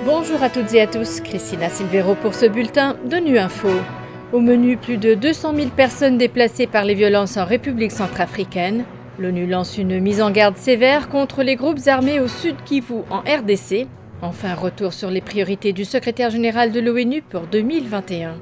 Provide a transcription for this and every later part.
Bonjour à toutes et à tous, Christina Silvero pour ce bulletin de Nu Info. Au menu, plus de 200 000 personnes déplacées par les violences en République centrafricaine. L'ONU lance une mise en garde sévère contre les groupes armés au Sud Kivu en RDC. Enfin, retour sur les priorités du secrétaire général de l'ONU pour 2021.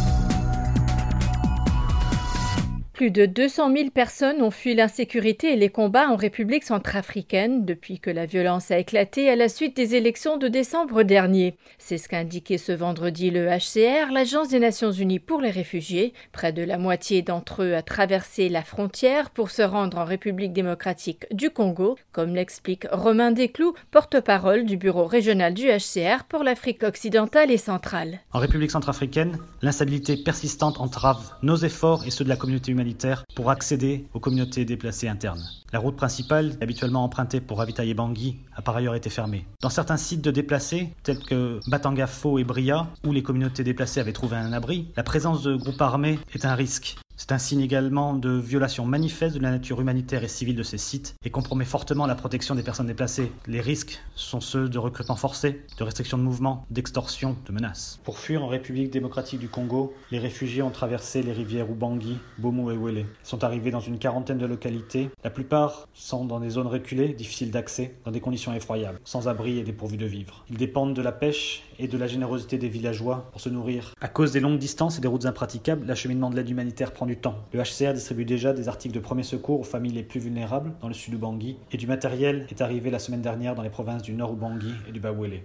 Plus de 200 000 personnes ont fui l'insécurité et les combats en République centrafricaine depuis que la violence a éclaté à la suite des élections de décembre dernier. C'est ce qu'a indiqué ce vendredi le HCR, l'Agence des Nations Unies pour les réfugiés. Près de la moitié d'entre eux a traversé la frontière pour se rendre en République démocratique du Congo, comme l'explique Romain Desclous, porte-parole du bureau régional du HCR pour l'Afrique occidentale et centrale. En République centrafricaine, l'instabilité persistante entrave nos efforts et ceux de la communauté humanitaire pour accéder aux communautés déplacées internes. La route principale, habituellement empruntée pour ravitailler Bangui, a par ailleurs été fermée. Dans certains sites de déplacés, tels que Batangafo et Bria, où les communautés déplacées avaient trouvé un abri, la présence de groupes armés est un risque. C'est un signe également de violation manifeste de la nature humanitaire et civile de ces sites et compromet fortement la protection des personnes déplacées. Les risques sont ceux de recrutement forcé, de restriction de mouvement, d'extorsion, de menaces. Pour fuir en République démocratique du Congo, les réfugiés ont traversé les rivières Ubangi, Bomo et Wele. Ils sont arrivés dans une quarantaine de localités. La plupart sont dans des zones reculées, difficiles d'accès, dans des conditions effroyables, sans abri et dépourvus de vivres. Ils dépendent de la pêche et de la générosité des villageois pour se nourrir. À cause des longues distances et des routes impraticables, l'acheminement de l'aide humanitaire prend du temps. Le HCR distribue déjà des articles de premier secours aux familles les plus vulnérables dans le sud Ubangi et du matériel est arrivé la semaine dernière dans les provinces du nord Ubangi et du Bawele.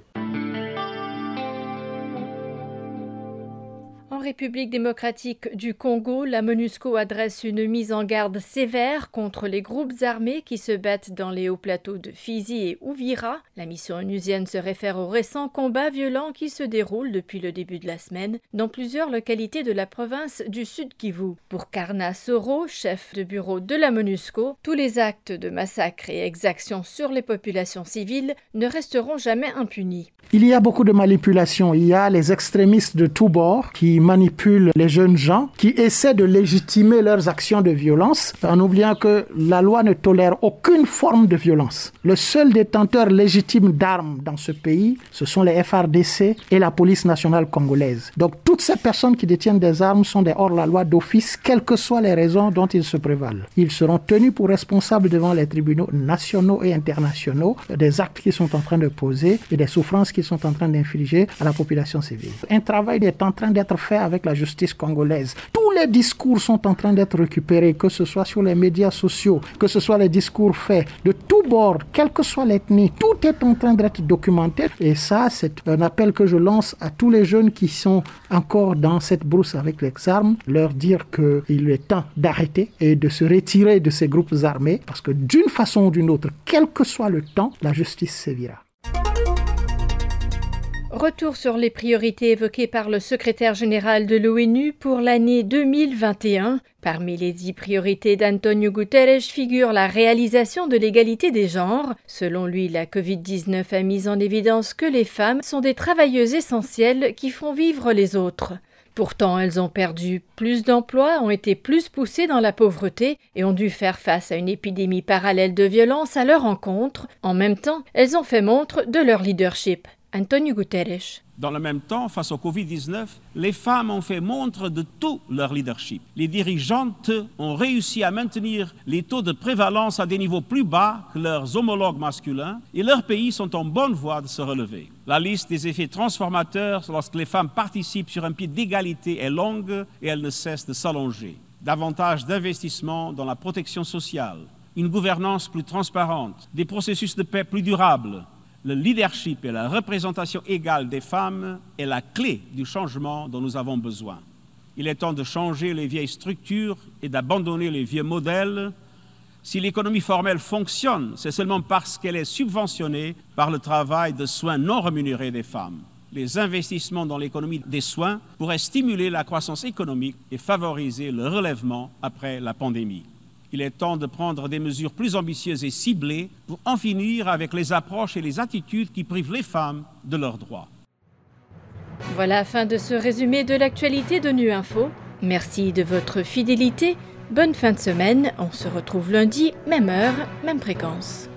En République démocratique du Congo, la MONUSCO adresse une mise en garde sévère contre les groupes armés qui se battent dans les hauts plateaux de Fizi et Uvira. La mission onusienne se réfère aux récents combats violents qui se déroulent depuis le début de la semaine dans plusieurs localités de la province du Sud Kivu. Pour Karna Soro, chef de bureau de la MONUSCO, tous les actes de massacre et exactions sur les populations civiles ne resteront jamais impunis. Il y a beaucoup de manipulations. Il y a les extrémistes de tous bords qui manipulent les jeunes gens, qui essaient de légitimer leurs actions de violence en oubliant que la loi ne tolère aucune forme de violence. Le seul détenteur légitime d'armes dans ce pays, ce sont les FARDC et la police nationale congolaise. Donc toutes ces personnes qui détiennent des armes sont des hors-la-loi d'office, quelles que soient les raisons dont ils se prévalent. Ils seront tenus pour responsables devant les tribunaux nationaux et internationaux des actes qu'ils sont en train de poser et des souffrances qu'ils sont en train d'infliger à la population civile. Un travail est en train d'être fait avec la justice congolaise. Tous les discours sont en train d'être récupérés, que ce soit sur les médias sociaux, que ce soit les discours faits de tous bords, quelle que soit l'ethnie, tout est en train d'être documenté. Et ça, c'est un appel que je lance à tous les jeunes qui sont encore dans cette brousse avec les armes, leur dire qu'il est temps d'arrêter et de se retirer de ces groupes armés, parce que d'une façon ou d'une autre, quel que soit le temps, la justice sévira. Retour sur les priorités évoquées par le secrétaire général de l'ONU pour l'année 2021. Parmi les 10 priorités d'Antonio Guterres figure la réalisation de l'égalité des genres. Selon lui, la Covid-19 a mis en évidence que les femmes sont des travailleuses essentielles qui font vivre les autres. Pourtant, elles ont perdu plus d'emplois, ont été plus poussées dans la pauvreté et ont dû faire face à une épidémie parallèle de violence à leur encontre. En même temps, elles ont fait montre de leur leadership. Antonio Guterres. Dans le même temps, face au Covid-19, les femmes ont fait montre de tout leur leadership. Les dirigeantes ont réussi à maintenir les taux de prévalence à des niveaux plus bas que leurs homologues masculins et leurs pays sont en bonne voie de se relever. La liste des effets transformateurs lorsque les femmes participent sur un pied d'égalité est longue et elle ne cesse de s'allonger. Davantage d'investissements dans la protection sociale, une gouvernance plus transparente, des processus de paix plus durables. Le leadership et la représentation égale des femmes est la clé du changement dont nous avons besoin. Il est temps de changer les vieilles structures et d'abandonner les vieux modèles. Si l'économie formelle fonctionne, c'est seulement parce qu'elle est subventionnée par le travail de soins non rémunérés des femmes. Les investissements dans l'économie des soins pourraient stimuler la croissance économique et favoriser le relèvement après la pandémie. Il est temps de prendre des mesures plus ambitieuses et ciblées pour en finir avec les approches et les attitudes qui privent les femmes de leurs droits. Voilà la fin de ce résumé de l'actualité de Nu Info. Merci de votre fidélité. Bonne fin de semaine. On se retrouve lundi, même heure, même fréquence.